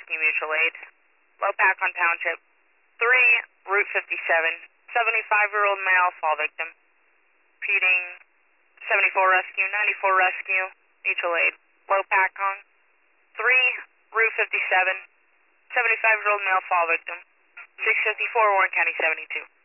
Rescue Mutual Aid. Low pack on Township 3, Route 57. 75-year-old male fall victim. Repeating 74 Rescue, 94 Rescue, Mutual Aid. Low pack on 3, Route 57. 75-year-old male fall victim. 654 Warren County 72.